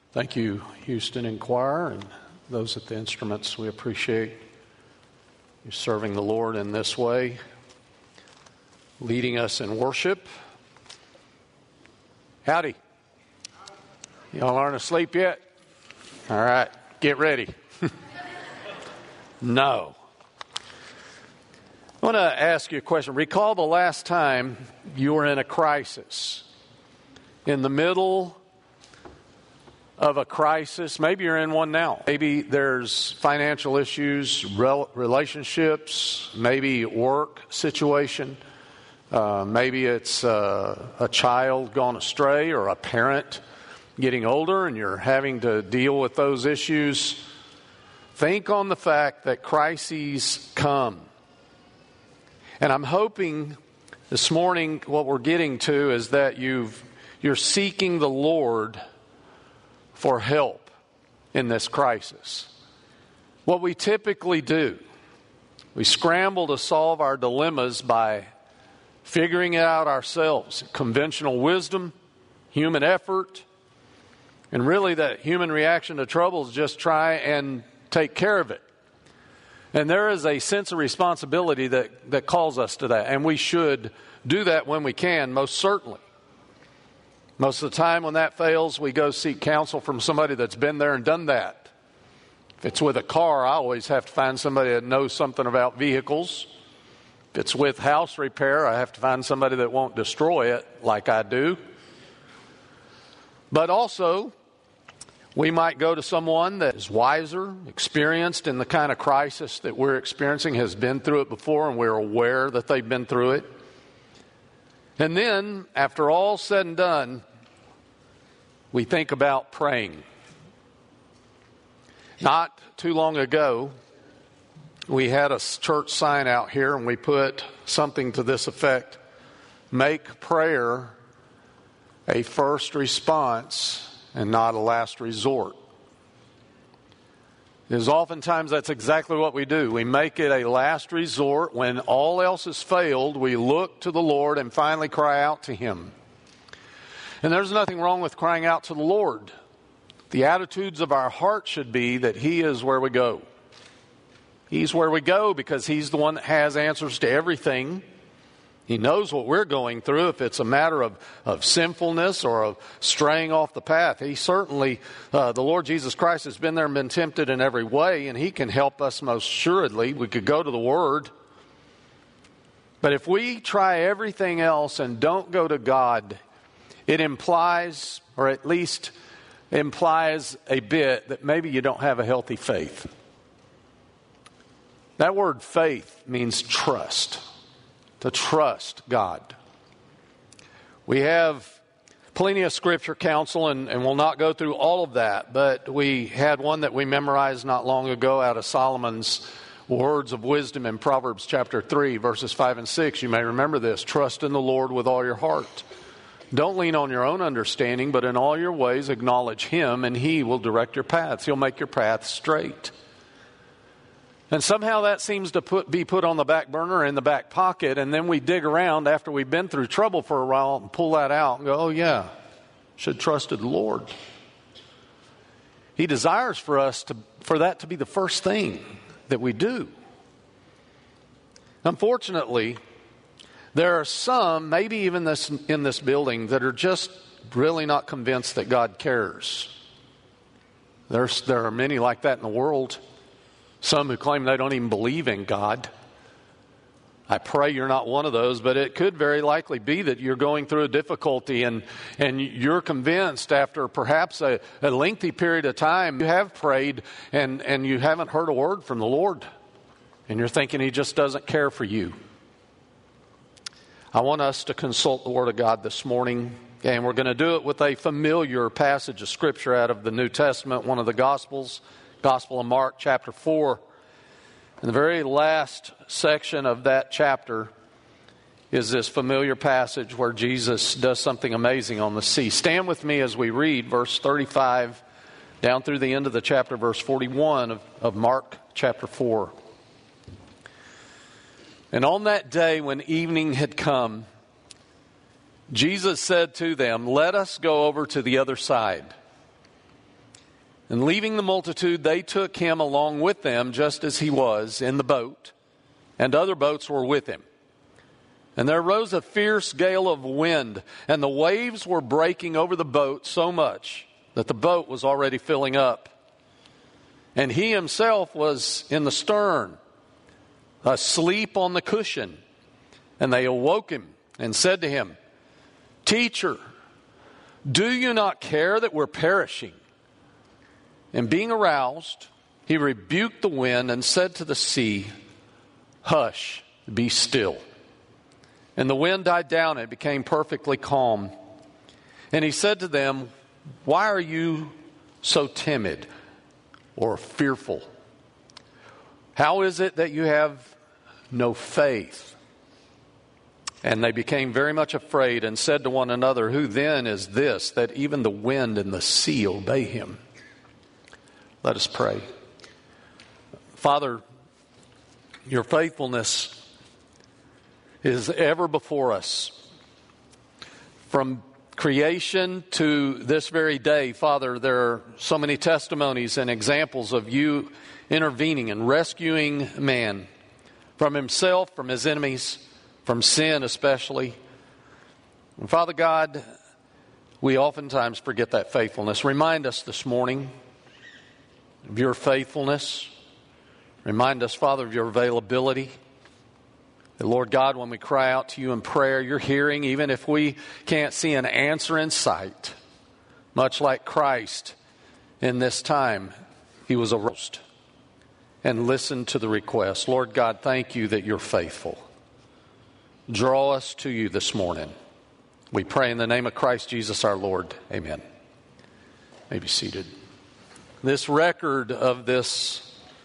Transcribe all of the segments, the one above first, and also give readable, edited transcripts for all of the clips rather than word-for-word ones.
Thank you, Houston and choir, and those at the instruments. We appreciate you serving the Lord in this way, leading us in worship. Howdy. Y'all aren't asleep yet? All right, get ready. No. I want to ask you a question. Recall the last time you were in a crisis. In the middle of a crisis, maybe you're in one now. Maybe there's financial issues, relationships, maybe work situation. Maybe it's a child gone astray or a parent getting older and you're having to deal with those issues. Think on the fact that crises come. And I'm hoping this morning what we're getting to is that you're seeking the Lord for help in this crisis. What we typically do, we scramble to solve our dilemmas by figuring it out ourselves. Conventional wisdom, human effort, and really that human reaction to trouble is just try and take care of it. And there is a sense of responsibility that calls us to that. And we should do that when we can, most certainly. Most of the time when that fails, we go seek counsel from somebody that's been there and done that. If it's with a car, I always have to find somebody that knows something about vehicles. If it's with house repair, I have to find somebody that won't destroy it like I do. But also, we might go to someone that is wiser, experienced in the kind of crisis that we're experiencing, has been through it before, and we're aware that they've been through it. And then, after all said and done, we think about praying. Not too long ago, we had a church sign out here, and we put something to this effect: make prayer a first response and not a last resort. Because oftentimes that's exactly what we do. We make it a last resort. When all else has failed, we look to the Lord and finally cry out to Him. And there's nothing wrong with crying out to the Lord. The attitudes of our heart should be that He is where we go. He's where we go because He's the one that has answers to everything. He knows what we're going through. If it's a matter of sinfulness or of straying off the path, He certainly, the Lord Jesus Christ has been there and been tempted in every way, and He can help us most assuredly. We could go to the Word. But if we try everything else and don't go to God, it implies, or at least implies a bit, that maybe you don't have a healthy faith. That word faith means trust. To trust God. We have plenty of scripture counsel, and we'll not go through all of that, but we had one that we memorized not long ago out of Solomon's words of wisdom in Proverbs chapter 3, verses 5 and 6. You may remember this: trust in the Lord with all your heart. Don't lean on your own understanding, but in all your ways acknowledge Him, and He will direct your paths. He'll make your paths straight. And somehow that seems to be put on the back burner, in the back pocket, and then we dig around after we've been through trouble for a while and pull that out and go, oh yeah, should trust in the Lord. He desires for us for that to be the first thing that we do. Unfortunately, there are some, maybe even in this building, that are just really not convinced that God cares. There are many like that in the world. Some who claim they don't even believe in God. I pray you're not one of those, but it could very likely be that you're going through a difficulty and you're convinced after perhaps a lengthy period of time you have prayed and you haven't heard a word from the Lord. And you're thinking He just doesn't care for you. I want us to consult the Word of God this morning, and we're going to do it with a familiar passage of Scripture out of the New Testament, one of the Gospels. Gospel of Mark, chapter 4. In the very last section of that chapter is this familiar passage where Jesus does something amazing on the sea. Stand with me as we read verse 35 down through the end of the chapter, verse 41 of Mark chapter 4. And on that day when evening had come, Jesus said to them, "Let us go over to the other side." And leaving the multitude, they took him along with them, just as he was, in the boat, and other boats were with him. And there arose a fierce gale of wind, and the waves were breaking over the boat so much that the boat was already filling up. And he himself was in the stern, asleep on the cushion. And they awoke him and said to him, "Teacher, do you not care that we're perishing?" And being aroused, he rebuked the wind and said to the sea, "Hush, be still." And the wind died down and it became perfectly calm. And he said to them, "Why are you so timid or fearful? How is it that you have no faith?" And they became very much afraid and said to one another, "Who then is this, that even the wind and the sea obey him?" Let us pray. Father, your faithfulness is ever before us. From creation to this very day, Father, there are so many testimonies and examples of you intervening and rescuing man from himself, from his enemies, from sin especially. And Father God, we oftentimes forget that faithfulness. Remind us this morning of your faithfulness. Remind us, Father, of your availability. That, Lord God, when we cry out to you in prayer, you're hearing, even if we can't see an answer in sight. Much like Christ in this time, he was aroused and listened to the request. Lord God, thank you that you're faithful. Draw us to you this morning. We pray in the name of Christ Jesus our Lord. Amen. You may be seated. This record of this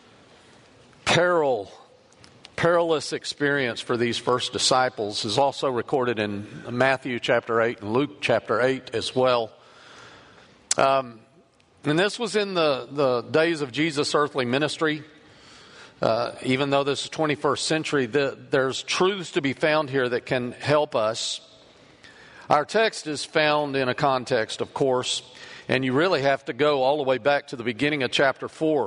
perilous experience for these first disciples is also recorded in Matthew chapter 8 and Luke chapter 8 as well. And this was in the days of Jesus' earthly ministry. Even though this is 21st century, there's truths to be found here that can help us. Our text is found in a context, of course, and you really have to go all the way back to the beginning of chapter 4.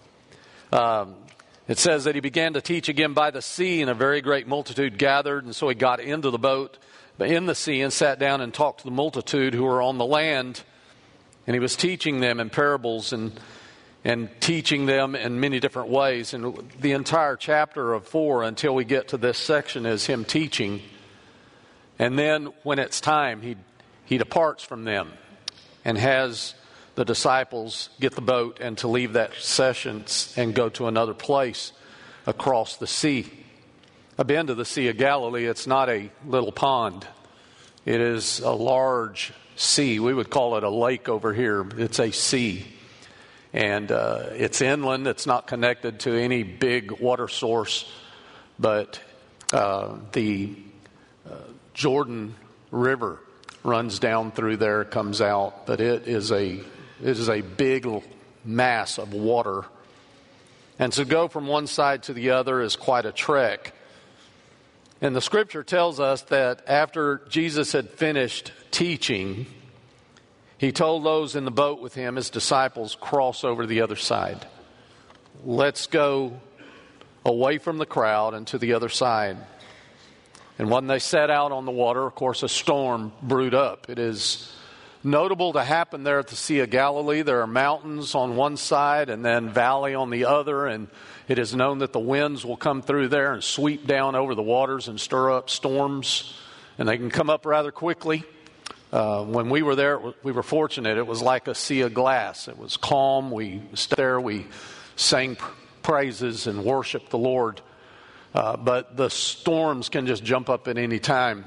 It says that he began to teach again by the sea, and a very great multitude gathered, and so he got into the boat in the sea and sat down and talked to the multitude who were on the land, and he was teaching them in parables and teaching them in many different ways. And the entire chapter of 4 until we get to this section is him teaching. And then when it's time, he departs from them and has the disciples get the boat and to leave that session and go to another place across the sea. I've been to the Sea of Galilee. It's not a little pond. It is a large sea. We would call it a lake over here. It's a sea. And it's inland. It's not connected to any big water source. But the Jordan River runs down through there, comes out. But it is a big mass of water. And to go from one side to the other is quite a trek. And the scripture tells us that after Jesus had finished teaching, he told those in the boat with him, his disciples, cross over to the other side. Let's go away from the crowd and to the other side. And when they set out on the water, of course, a storm brewed up. It is notable to happen there at the Sea of Galilee. There are mountains on one side and then valley on the other, and it is known that the winds will come through there and sweep down over the waters and stir up storms, and they can come up rather quickly. When we were there, we were fortunate. It was like a sea of glass. It was calm. We stood there. We sang praises and worshiped the Lord. But the storms can just jump up at any time.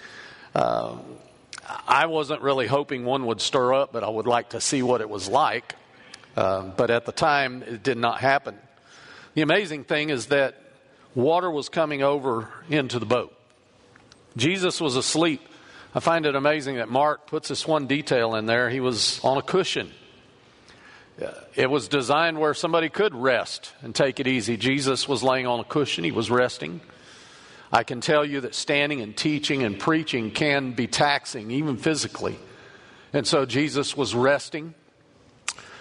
I wasn't really hoping one would stir up, but I would like to see what it was like. But at the time, it did not happen. The amazing thing is that water was coming over into the boat. Jesus was asleep. I find it amazing that Mark puts this one detail in there. He was on a cushion. It was designed where somebody could rest and take it easy. Jesus was laying on a cushion. He was resting. I can tell you that standing and teaching and preaching can be taxing, even physically. And so Jesus was resting.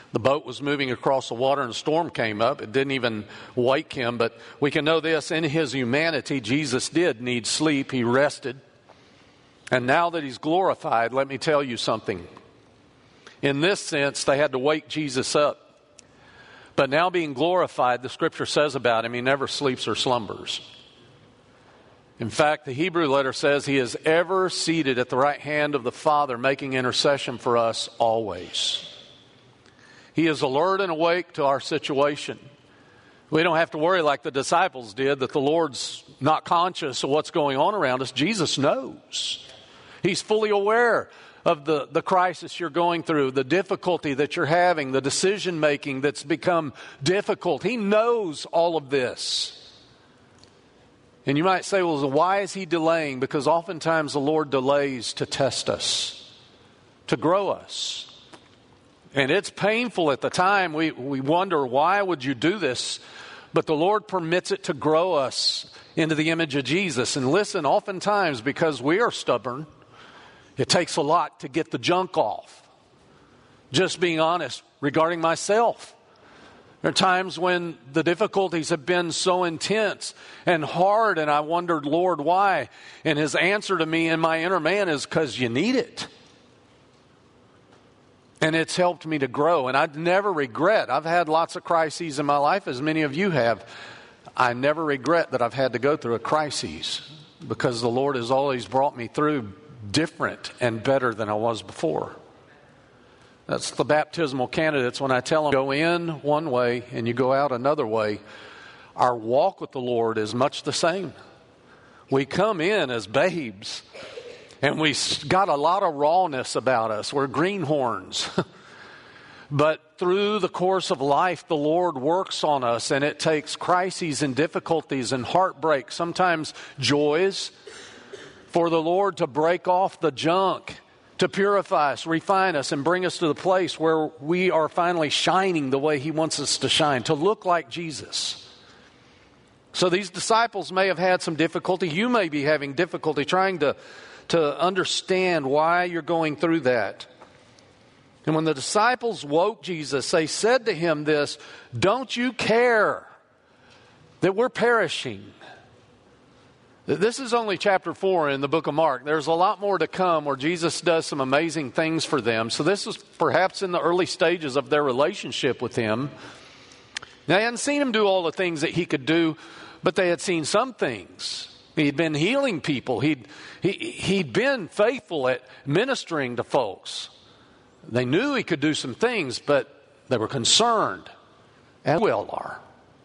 The boat was moving across the water and a storm came up. It didn't even wake him, but we can know this: in his humanity, Jesus did need sleep. He rested. And now that he's glorified, let me tell you something. In this sense, they had to wake Jesus up. But now being glorified, the scripture says about him, he never sleeps or slumbers. In fact, the Hebrew letter says he is ever seated at the right hand of the Father, making intercession for us always. He is alert and awake to our situation. We don't have to worry like the disciples did that the Lord's not conscious of what's going on around us. Jesus knows. He's fully aware of the crisis you're going through, the difficulty that you're having, the decision making that's become difficult. He knows all of this. And you might say, well, why is he delaying? Because oftentimes the Lord delays to test us, to grow us. And it's painful at the time. We wonder, why would you do this? But the Lord permits it to grow us into the image of Jesus. And listen, oftentimes because we are stubborn, it takes a lot to get the junk off. Just being honest regarding myself. There are times when the difficulties have been so intense and hard, and I wondered, Lord, why? And his answer to me in my inner man is, because you need it. And it's helped me to grow. And I'd never regret. I've had lots of crises in my life, as many of you have. I never regret that I've had to go through a crisis, because the Lord has always brought me through different and better than I was before. That's the baptismal candidates when I tell them, go in one way and you go out another way. Our walk with the Lord is much the same. We come in as babes, and we got a lot of rawness about us. We're greenhorns. But through the course of life, the Lord works on us, and it takes crises and difficulties and heartbreak, sometimes joys, for the Lord to break off the junk, to purify us, refine us, and bring us to the place where we are finally shining the way he wants us to shine, to look like Jesus. So these disciples may have had some difficulty. You may be having difficulty trying to understand why you're going through that. And when the disciples woke Jesus, they said to him this, "Don't you care that we're perishing?" This is only chapter 4 in the book of Mark. There's a lot more to come where Jesus does some amazing things for them. So this is perhaps in the early stages of their relationship with him. Now, they hadn't seen him do all the things that he could do, but they had seen some things. He'd been healing people. He'd been faithful at ministering to folks. They knew he could do some things, but they were concerned, as we all are.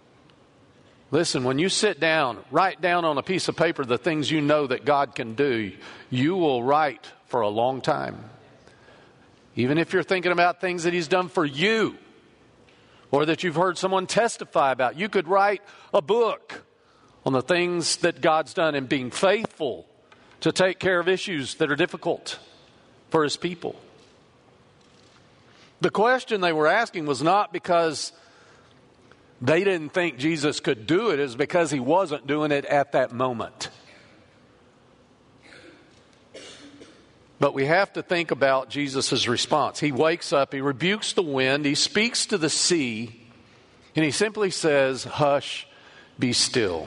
Listen, when you sit down, write down on a piece of paper the things you know that God can do, you will write for a long time. Even if you're thinking about things that he's done for you, or that you've heard someone testify about, you could write a book on the things that God's done in being faithful to take care of issues that are difficult for his people. The question they were asking was not because they didn't think Jesus could do it. It was because he wasn't doing it at that moment. But we have to think about Jesus' response. He wakes up, he rebukes the wind, he speaks to the sea, and he simply says, "Hush, be still."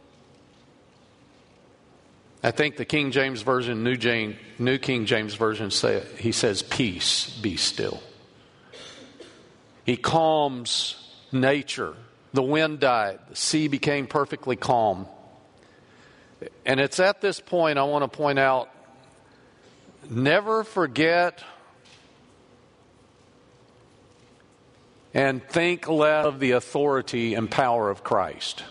I think the King James Version, New King James Version, he says, "Peace, be still." He calms nature. The wind died. The sea became perfectly calm. And it's at this point I want to point out, never forget and think less of the authority and power of Christ.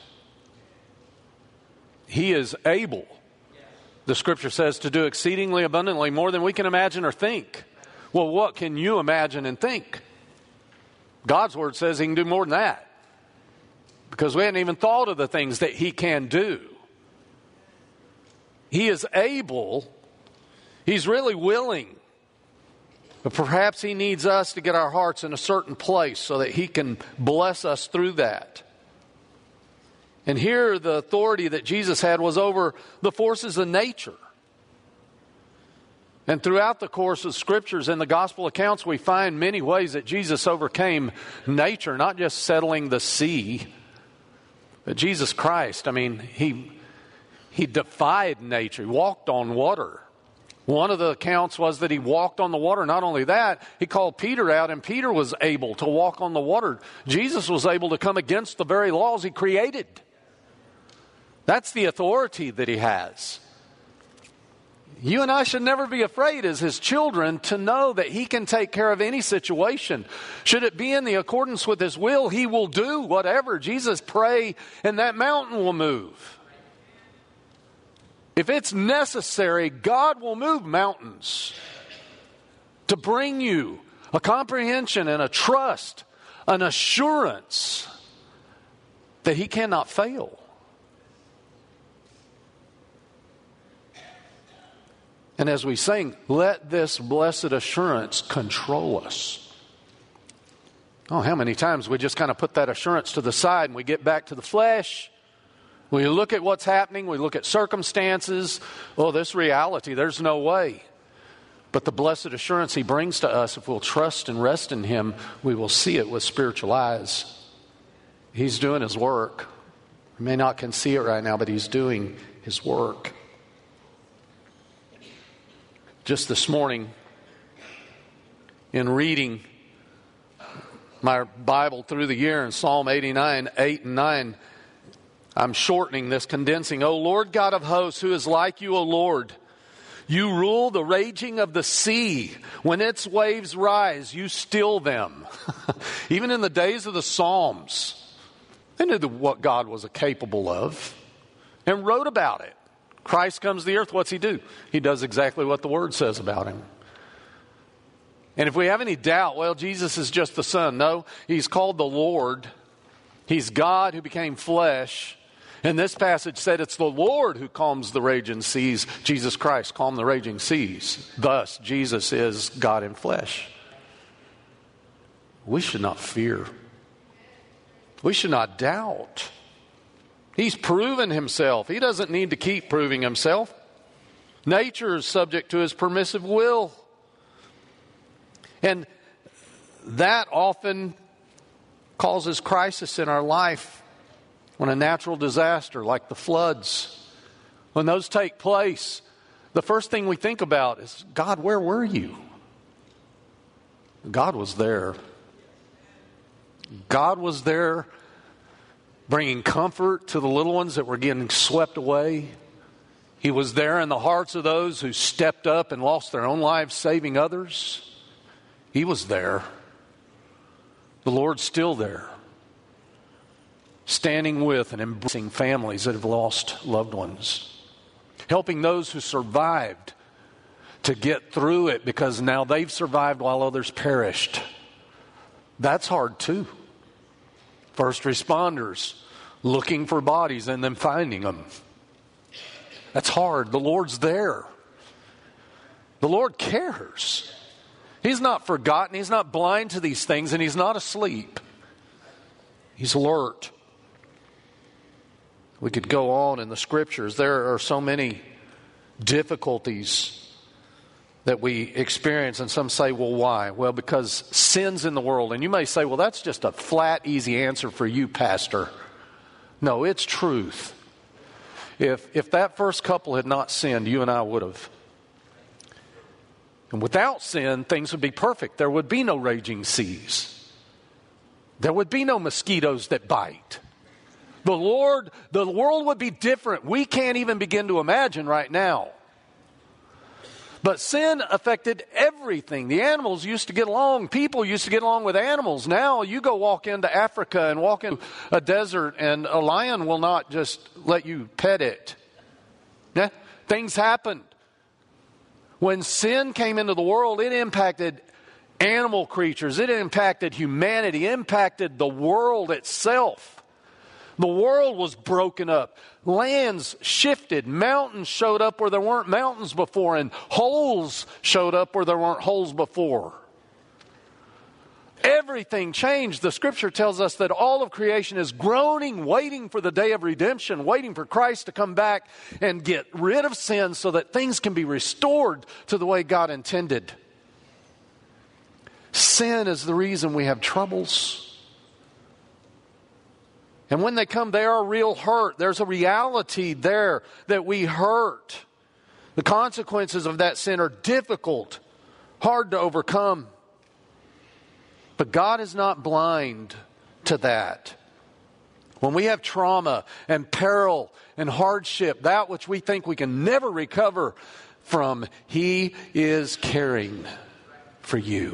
He is able, the scripture says, to do exceedingly abundantly more than we can imagine or think. Well, what can you imagine and think? God's word says he can do more than that, because we hadn't even thought of the things that he can do. He is able. He's really willing. But perhaps he needs us to get our hearts in a certain place so that he can bless us through that. And here the authority that Jesus had was over the forces of nature. And throughout the course of Scriptures and the Gospel accounts, we find many ways that Jesus overcame nature, not just settling the sea, but Jesus Christ. I mean, he defied nature. He walked on water. One of the accounts was that he walked on the water. Not only that, he called Peter out, and Peter was able to walk on the water. Jesus was able to come against the very laws he created. That's the authority that he has. You and I should never be afraid as his children to know that he can take care of any situation. Should it be in the accordance with his will, he will do whatever. Jesus pray and that mountain will move. If it's necessary, God will move mountains to bring you a comprehension and a trust, an assurance that he cannot fail. And as we sing, let this blessed assurance control us. Oh, how many times we just kind of put that assurance to the side and we get back to the flesh. We look at what's happening. We look at circumstances. Oh, this reality, there's no way. But the blessed assurance he brings to us, if we'll trust and rest in him, we will see it with spiritual eyes. He's doing his work. We may not can see it right now, but he's doing his work. Just this morning, in reading my Bible through the year in Psalm 89, 8 and 9, I'm shortening this, condensing. O Lord God of hosts, who is like you, O Lord? You rule the raging of the sea. When its waves rise, you still them. Even in the days of the Psalms, they knew what God was capable of and wrote about it. Christ comes to the earth, what's he do? He does exactly what the Word says about him. And if we have any doubt, well, Jesus is just the Son. No, he's called the Lord. He's God who became flesh. And this passage said it's the Lord who calms the raging seas. Jesus Christ calmed the raging seas. Thus, Jesus is God in flesh. We should not fear. We should not doubt. He's proven himself. He doesn't need to keep proving himself. Nature is subject to his permissive will. And that often causes crisis in our life. When a natural disaster like the floods, when those take place, the first thing we think about is, God, where were you? God was there. God was there bringing comfort to the little ones that were getting swept away. He was there in the hearts of those who stepped up and lost their own lives saving others. He was there. The Lord's still there, standing with and embracing families that have lost loved ones, helping those who survived to get through it because now they've survived while others perished. That's hard too. First responders looking for bodies and then finding them. That's hard. The Lord's there. The Lord cares. He's not forgotten. He's not blind to these things, and he's not asleep. He's alert. We could go on in the Scriptures. There are so many difficulties that we experience, and some say, well, why? Well, because sin's in the world. And you may say, well, that's just a flat, easy answer for you, Pastor. No, it's truth. If that first couple had not sinned, you and I would have. And without sin, things would be perfect. There would be no raging seas. There would be no mosquitoes that bite. The world would be different. We can't even begin to imagine right now. But sin affected everything. The animals used to get along. People used to get along with animals. Now you go walk into Africa and walk into a desert and a lion will not just let you pet it. Yeah? Things happened. When sin came into the world, it impacted animal creatures. It impacted humanity. It impacted the world itself. The world was broken up. Lands shifted. Mountains showed up where there weren't mountains before, and holes showed up where there weren't holes before. Everything changed. The scripture tells us that all of creation is groaning, waiting for the day of redemption, waiting for Christ to come back and get rid of sin so that things can be restored to the way God intended. Sin is the reason we have troubles. And when they come, they are real hurt. There's a reality there that we hurt. The consequences of that sin are difficult, hard to overcome. But God is not blind to that. When we have trauma and peril and hardship, that which we think we can never recover from, He is caring for you.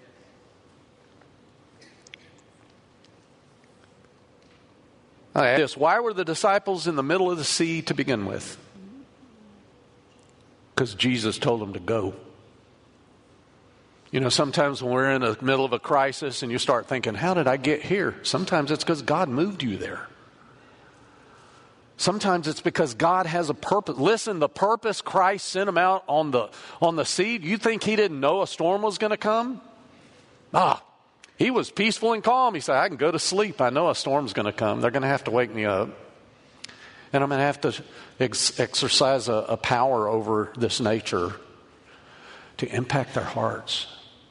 Why were the disciples in the middle of the sea to begin with? Because Jesus told them to go. You know, sometimes when we're in the middle of a crisis and you start thinking, how did I get here? Sometimes it's because God moved you there. Sometimes it's because God has a purpose. Listen, the purpose Christ sent them out on the sea. You think He didn't know a storm was going to come? He was peaceful and calm. He said, I can go to sleep. I know a storm's going to come. They're going to have to wake me up. And I'm going to have to exercise a power over this nature to impact their hearts.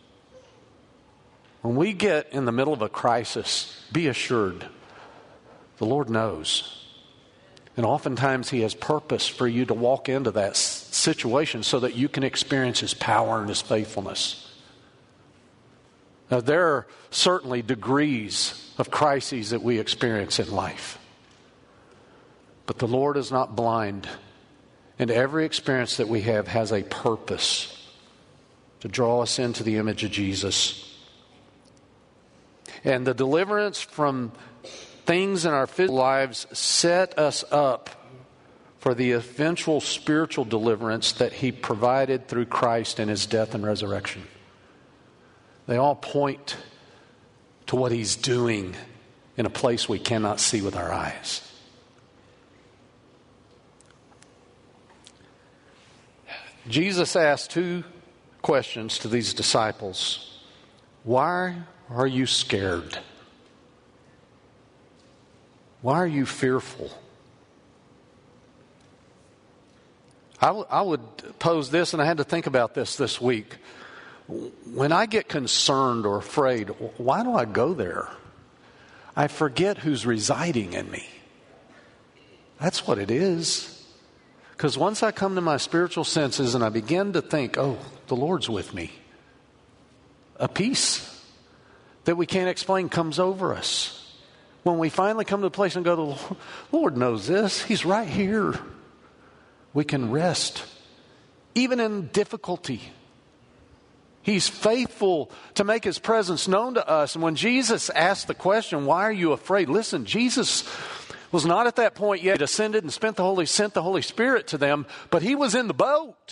When we get in the middle of a crisis, be assured the Lord knows. And oftentimes He has purpose for you to walk into that situation so that you can experience His power and His faithfulness. Now, there are certainly degrees of crises that we experience in life. But the Lord is not blind. And every experience that we have has a purpose to draw us into the image of Jesus. And the deliverance from things in our physical lives set us up for the eventual spiritual deliverance that He provided through Christ in His death and resurrection. They all point to what He's doing in a place we cannot see with our eyes. Jesus asked two questions to these disciples. Why are you scared? Why are you fearful? I would pose this, and I had to think about this week. When I get concerned or afraid, why do I go there? I forget who's residing in me. That's what it is. Because once I come to my spiritual senses and I begin to think, oh, the Lord's with me, a peace that we can't explain comes over us. When we finally come to a place and go, the Lord knows this. He's right here. We can rest, even in difficulty. He's faithful to make His presence known to us. And when Jesus asked the question, why are you afraid? Listen, Jesus was not at that point yet. He ascended and sent the Holy Spirit to them, but He was in the boat.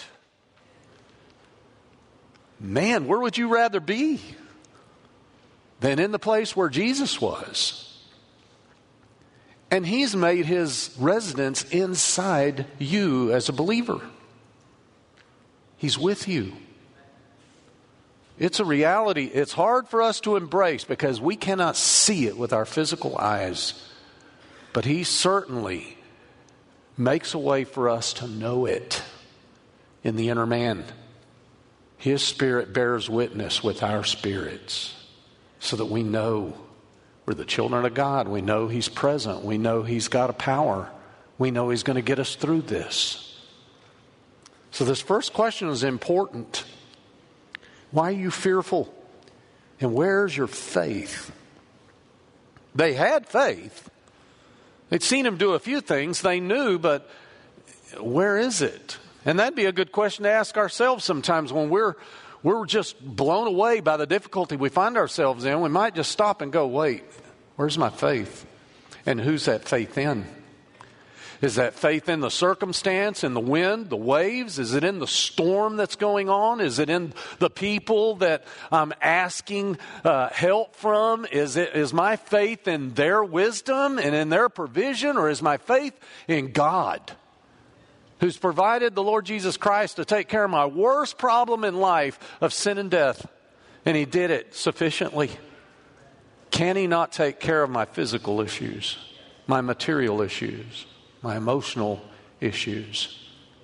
Man, where would you rather be than in the place where Jesus was? And He's made His residence inside you as a believer. He's with you. It's a reality. It's hard for us to embrace because we cannot see it with our physical eyes. But He certainly makes a way for us to know it in the inner man. His Spirit bears witness with our spirits so that we know we're the children of God. We know He's present. We know He's got a power. We know He's going to get us through this. So this first question is important. Why are you fearful? And where's your faith? They had faith. They'd seen Him do a few things they knew, but where is it? And that'd be a good question to ask ourselves sometimes when we're just blown away by the difficulty we find ourselves in. We might just stop and go, wait, where's my faith? And who's that faith in? Is that faith in the circumstance, in the wind, the waves? Is it in the storm that's going on? Is it in the people that I'm asking help from? Is my faith in their wisdom and in their provision? Or is my faith in God, who's provided the Lord Jesus Christ to take care of my worst problem in life of sin and death And He did it sufficiently. Can He not take care of my physical issues, my material issues, my emotional issues?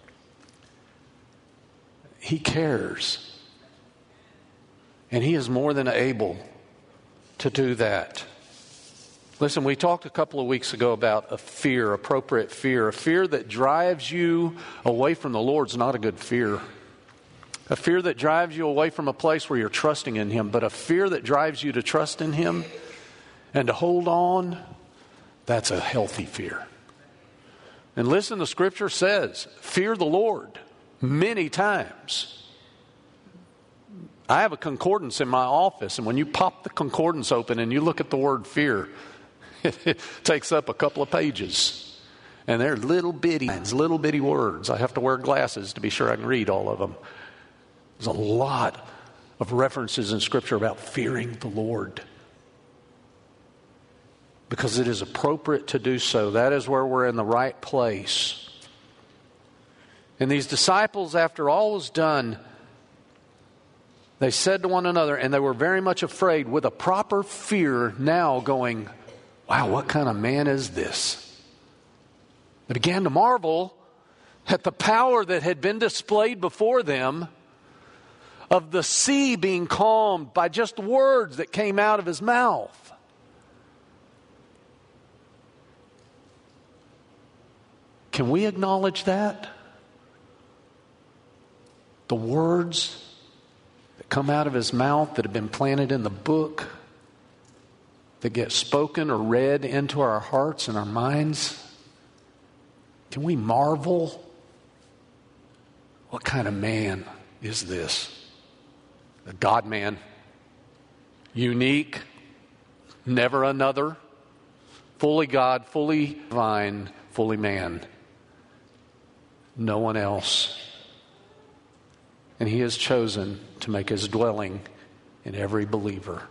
He cares. And He is more than able to do that. Listen, we talked a couple of weeks ago about a fear, appropriate fear. A fear that drives you away from the Lord is not a good fear. A fear that drives you away from a place where you're trusting in Him. But a fear that drives you to trust in Him and to hold on, that's a healthy fear. And listen, the Scripture says, fear the Lord many times. I have a concordance in my office, and when you pop the concordance open and you look at the word fear, it takes up a couple of pages. And they're little bitty words. I have to wear glasses to be sure I can read all of them. There's a lot of references in Scripture about fearing the Lord, because it is appropriate to do so. That is where we're in the right place. And these disciples, after all was done, they said to one another, and they were very much afraid, with a proper fear now, going, wow, what kind of man is this? They began to marvel at the power that had been displayed before them, of the sea being calmed by just words that came out of His mouth. Can we acknowledge that? The words that come out of His mouth that have been planted in the book, that get spoken or read into our hearts and our minds. Can we marvel? What kind of man is this? A God-man. Unique, never another. Fully God, fully divine, fully man. No one else. And He has chosen to make His dwelling in every believer.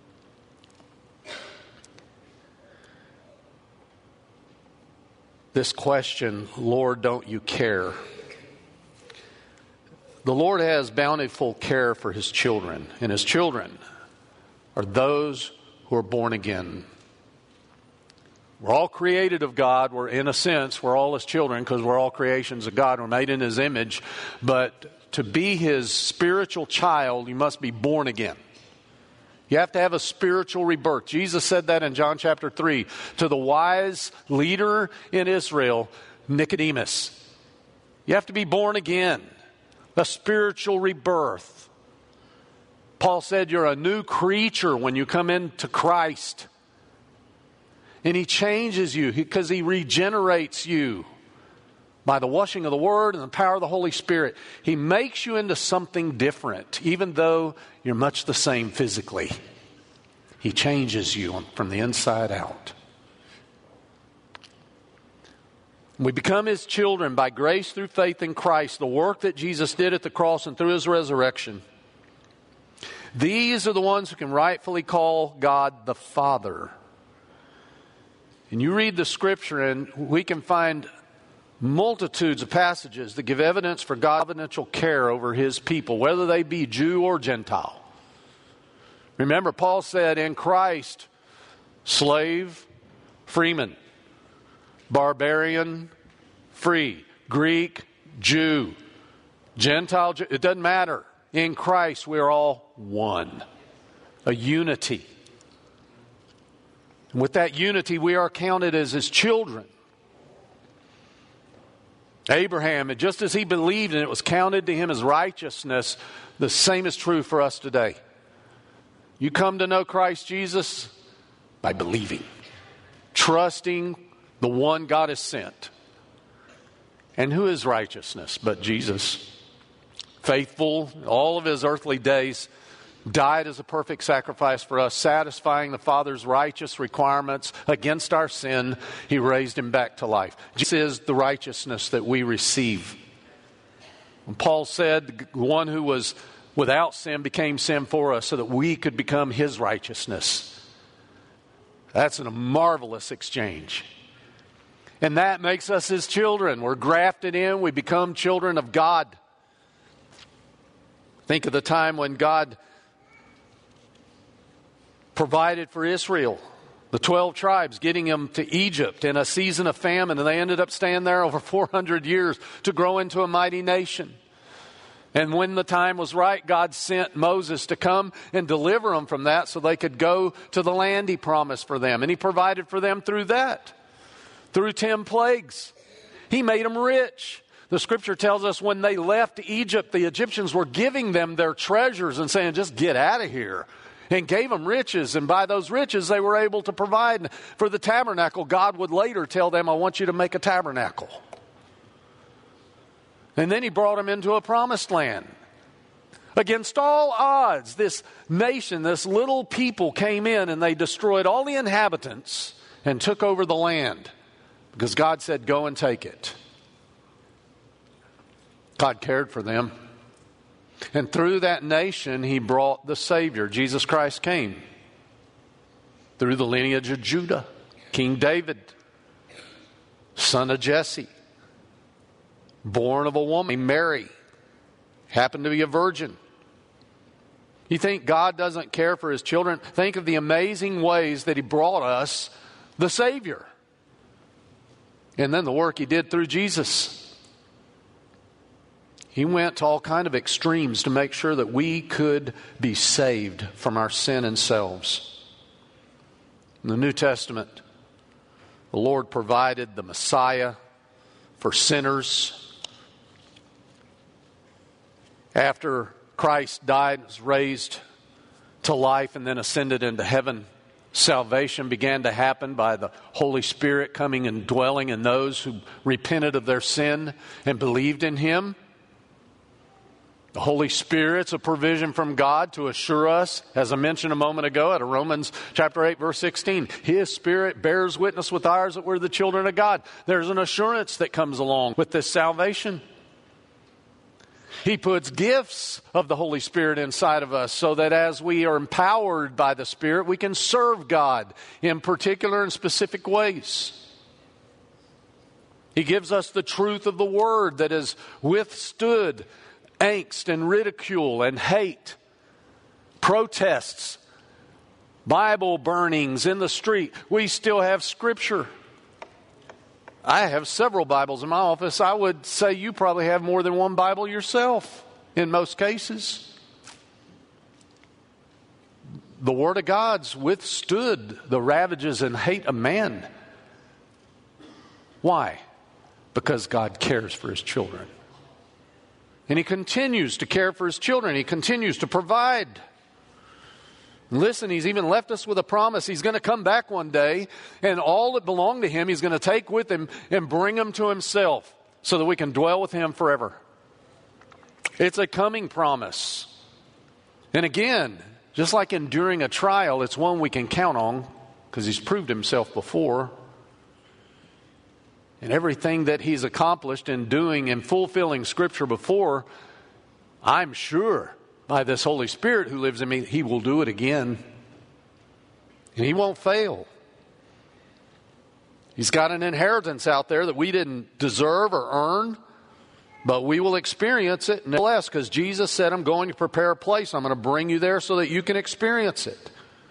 This question, Lord, don't you care? The Lord has bountiful care for His children, and His children are those who are born again. We're all created of God. We're, in a sense, we're all His children because we're all creations of God. We're made in His image. But to be His spiritual child, you must be born again. You have to have a spiritual rebirth. Jesus said that in John chapter 3 to the wise leader in Israel, Nicodemus. You have to be born again. A spiritual rebirth. Paul said you're a new creature when you come into Christ. And He changes you because He regenerates you by the washing of the Word and the power of the Holy Spirit. He makes you into something different, even though you're much the same physically. He changes you from the inside out. We become His children by grace through faith in Christ, the work that Jesus did at the cross and through His resurrection. These are the ones who can rightfully call God the Father. And you read the Scripture and we can find multitudes of passages that give evidence for God's providential care over His people, whether they be Jew or Gentile. Remember, Paul said in Christ, slave, freeman, barbarian, free, Greek, Jew, Gentile, it doesn't matter. In Christ, we're all one. A unity. And with that unity, we are counted as His children. Abraham, just as he believed and it was counted to him as righteousness, the same is true for us today. You come to know Christ Jesus by believing, trusting the one God has sent. And who is righteousness but Jesus? Faithful all of His earthly days, died as a perfect sacrifice for us, satisfying the Father's righteous requirements against our sin. He raised Him back to life. Jesus is the righteousness that we receive. And Paul said, the one who was without sin became sin for us so that we could become His righteousness. That's a marvelous exchange. And that makes us His children. We're grafted in. We become children of God. Think of the time when God provided for Israel, the 12 tribes, getting them to Egypt in a season of famine, and they ended up staying there over 400 years to grow into a mighty nation. And when the time was right, God sent Moses to come and deliver them from that so they could go to the land He promised for them. And He provided for them through that, through 10 plagues. He made them rich. The Scripture tells us when they left Egypt, the Egyptians were giving them their treasures and saying, just get out of here. And gave them riches, and by those riches they were able to provide for the tabernacle. God would later tell them, I want you to make a tabernacle. And then He brought them into a promised land. Against all odds, this nation, this little people came in and they destroyed all the inhabitants and took over the land. Because God said, go and take it. God cared for them. And through that nation, He brought the Savior. Jesus Christ came through the lineage of Judah, King David, son of Jesse, born of a woman, Mary, happened to be a virgin. You think God doesn't care for His children? Think of the amazing ways that He brought us the Savior. And then the work He did through Jesus. He went to all kinds of extremes to make sure that we could be saved from our sin and selves. In the New Testament, the Lord provided the Messiah for sinners. After Christ died, was raised to life, and then ascended into heaven, salvation began to happen by the Holy Spirit coming and dwelling in those who repented of their sin and believed in Him. The Holy Spirit's a provision from God to assure us, as I mentioned a moment ago out of Romans chapter 8, verse 16. His Spirit bears witness with ours that we're the children of God. There's an assurance that comes along with this salvation. He puts gifts of the Holy Spirit inside of us so that as we are empowered by the Spirit, we can serve God in particular and specific ways. He gives us the truth of the Word that has withstood angst and ridicule and hate, protests, Bible burnings in the street. We still have Scripture. I have several Bibles in my office. I would say you probably have more than one Bible yourself in most cases. The Word of God's withstood the ravages and hate of man. Why? Because God cares for His children. And He continues to care for His children. He continues to provide. Listen, He's even left us with a promise. He's going to come back one day, and all that belong to Him, He's going to take with Him and bring them to Himself so that we can dwell with Him forever. It's a coming promise. And again, just like enduring a trial, it's one we can count on because He's proved Himself before. And everything that He's accomplished in doing and fulfilling Scripture before, I'm sure by this Holy Spirit who lives in me, He will do it again. And He won't fail. He's got an inheritance out there that we didn't deserve or earn, but we will experience it nevertheless because Jesus said, I'm going to prepare a place. I'm going to bring you there so that you can experience it.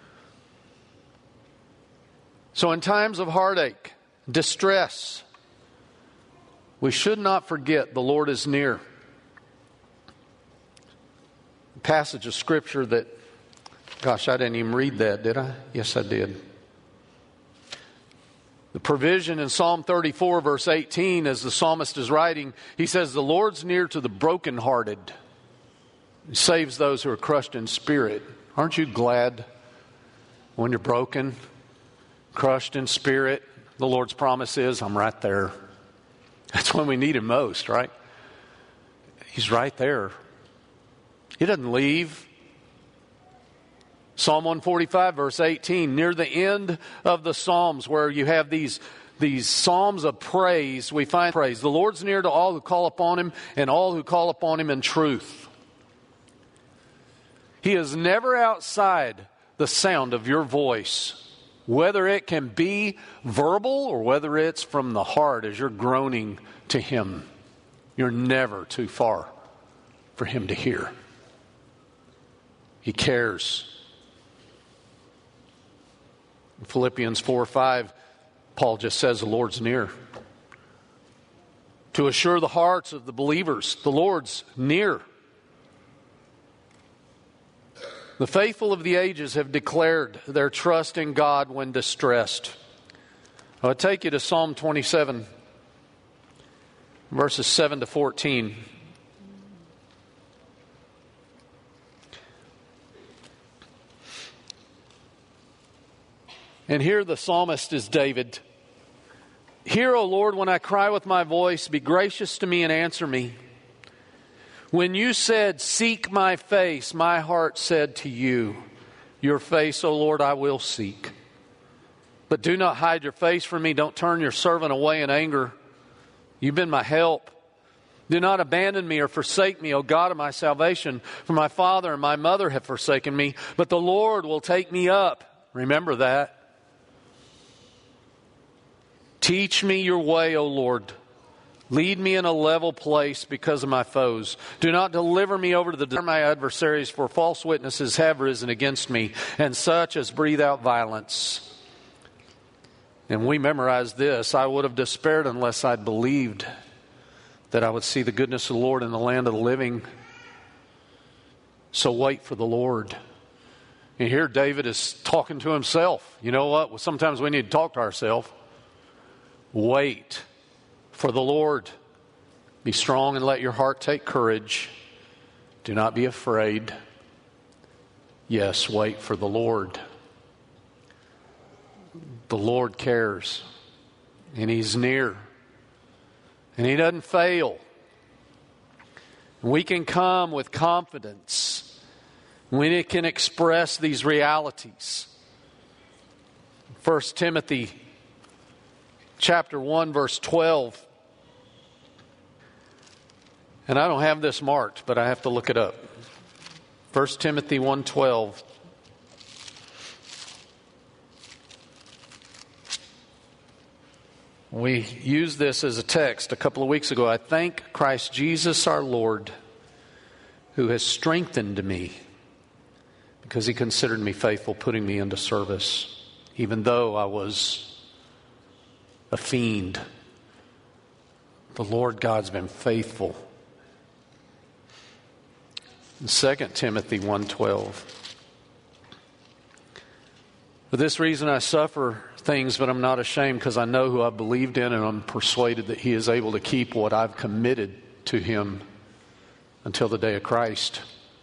So in times of heartache, distress, we should not forget the Lord is near. A passage of Scripture that, gosh, I didn't even read that, did I? Yes, I did. The provision in Psalm 34, verse 18, as the psalmist is writing, he says, the Lord's near to the brokenhearted. He saves those who are crushed in spirit. Aren't you glad when you're broken, crushed in spirit? The Lord's promise is, I'm right there. That's when we need Him most, right? He's right there. He doesn't leave. Psalm 145, verse 18, near the end of the Psalms where you have these Psalms of praise, we find praise. The Lord's near to all who call upon Him and all who call upon Him in truth. He is never outside the sound of your voice. Whether it can be verbal or whether it's from the heart as you're groaning to Him, you're never too far for Him to hear. He cares. In Philippians 4:5, Paul just says the Lord's near. To assure the hearts of the believers, the Lord's near. The faithful of the ages have declared their trust in God when distressed. I'll take you to Psalm 27, verses 7 to 14. And here the psalmist is David. Hear, O Lord, when I cry with my voice, be gracious to me and answer me. When you said, seek my face, my heart said to you, your face, O Lord, I will seek. But do not hide your face from me. Don't turn your servant away in anger. You've been my help. Do not abandon me or forsake me, O God of my salvation, for my father and my mother have forsaken me, but the Lord will take me up. Remember that. Teach me your way, O Lord. Lead me in a level place because of my foes. Do not deliver me over to my adversaries, for false witnesses have risen against me, and such as breathe out violence. And we memorized this. I would have despaired unless I'd believed that I would see the goodness of the Lord in the land of the living. So wait for the Lord. And here David is talking to himself. You know what? Well, sometimes we need to talk to ourselves. Wait for the Lord. Be strong and let your heart take courage. Do not be afraid. Yes, wait for the Lord. The Lord cares. And He's near. And He doesn't fail. We can come with confidence when it can express these realities. 1 Timothy chapter 1, verse 12. And I don't have this marked, but I have to look it up. 1 Timothy 1:12. We used this as a text a couple of weeks ago. I thank Christ Jesus our Lord, who has strengthened me because He considered me faithful, putting me into service, even though I was a fiend. The Lord God's been faithful. In 2 Timothy 1:12. For this reason I suffer things, but I'm not ashamed, because I know who I believed in, and I'm persuaded that He is able to keep what I've committed to Him until the day of Christ.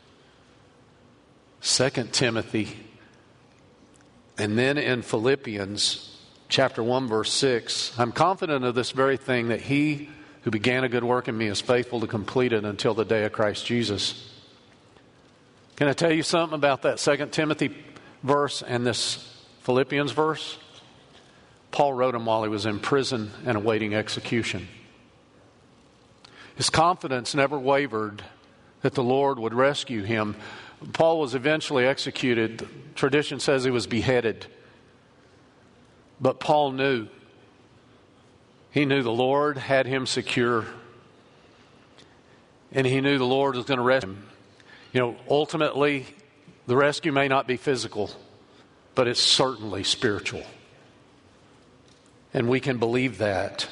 2 Timothy. And then in Philippians chapter 1, verse 6, I'm confident of this very thing, that He who began a good work in me is faithful to complete it until the day of Christ Jesus. Can I tell you something about that 2 Timothy verse and this Philippians verse? Paul wrote them while he was in prison and awaiting execution. His confidence never wavered that the Lord would rescue him. Paul was eventually executed. Tradition says he was beheaded. But Paul knew. He knew the Lord had him secure. And he knew the Lord was going to rescue him. You know, ultimately, the rescue may not be physical, but it's certainly spiritual. And we can believe that.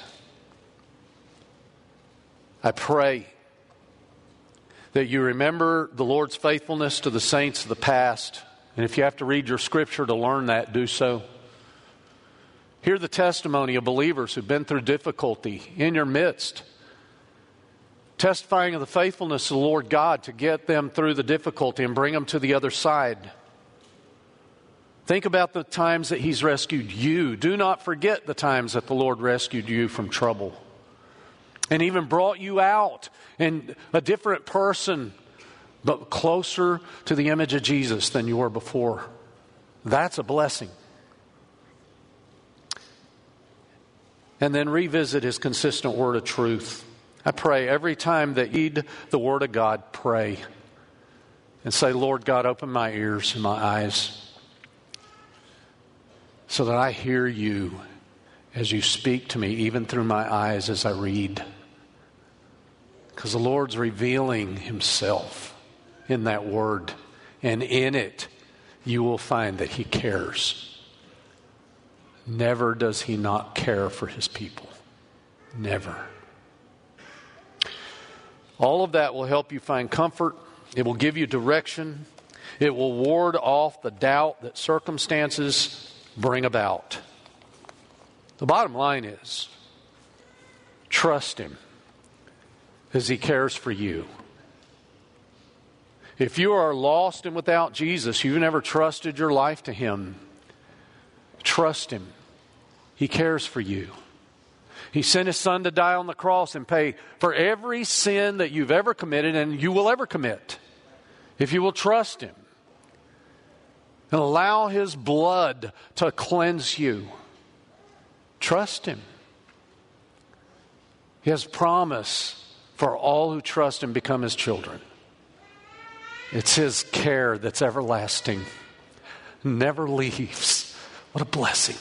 I pray that you remember the Lord's faithfulness to the saints of the past. And if you have to read your scripture to learn that, do so. Hear the testimony of believers who've been through difficulty in your midst, testifying of the faithfulness of the Lord God to get them through the difficulty and bring them to the other side. Think about the times that He's rescued you. Do not forget the times that the Lord rescued you from trouble and even brought you out in a different person, but closer to the image of Jesus than you were before. That's a blessing. And then revisit His consistent word of truth. I pray every time that you read the Word of God, pray and say, Lord God, open my ears and my eyes so that I hear You as You speak to me, even through my eyes as I read. Because the Lord's revealing Himself in that Word, and in it you will find that He cares. never does he not care for his people. Never. All of that will help you find comfort. It will give you direction. It will ward off the doubt that circumstances bring about. The bottom line is, trust him as he cares for you. If you are lost and without Jesus, you've never trusted your life to him, trust him. He cares for you. He sent his son to die on the cross and pay for every sin that you've ever committed and you will ever commit. If you will trust him and allow his blood to cleanse you, trust him. He has promise for all who trust him become his children. It's his care that's everlasting, never leaves. What a blessing.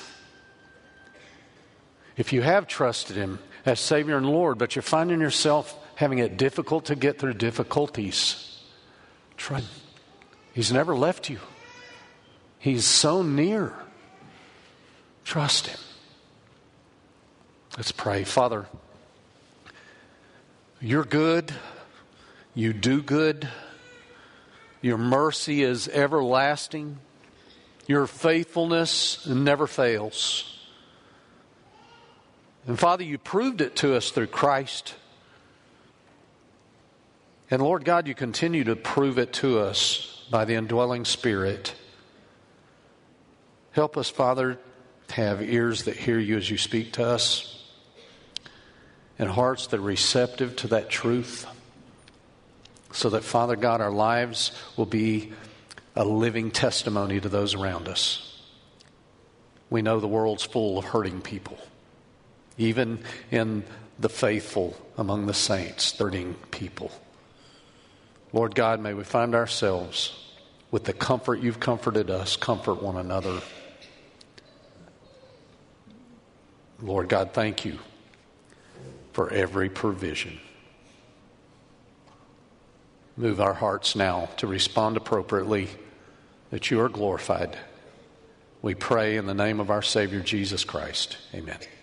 If you have trusted him as Savior and Lord, but you're finding yourself having it difficult to get through difficulties, try. He's never left you. He's so near. Trust him. Let's pray. Father, you're good. You do good. Your mercy is everlasting. Your faithfulness never fails. And Father, you proved it to us through Christ. And Lord God, you continue to prove it to us by the indwelling Spirit. Help us, Father, to have ears that hear you as you speak to us, and hearts that are receptive to that truth, so that, Father God, our lives will be a living testimony to those around us. We know the world's full of hurting people. Even in the faithful among the saints, hurting people. Lord God, may we find ourselves with the comfort you've comforted us, comfort one another. Lord God, thank you for every provision. Move our hearts now to respond appropriately, that you are glorified. We pray in the name of our Savior, Jesus Christ. Amen.